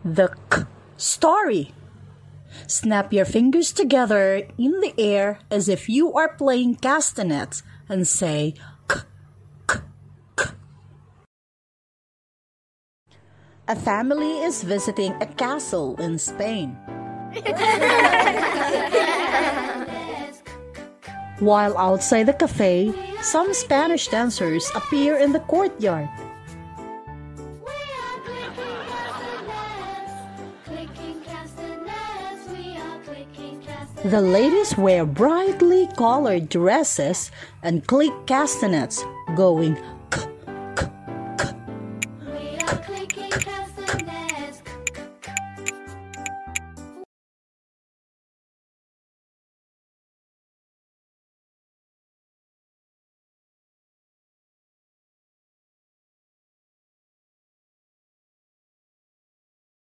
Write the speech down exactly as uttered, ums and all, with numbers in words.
The K story. Snap your fingers together in the air as if you are playing castanets and say K, K, K. A family is visiting a castle in Spain. While outside the cafe, some Spanish dancers appear in the courtyard. The ladies wear brightly colored dresses and click castanets, going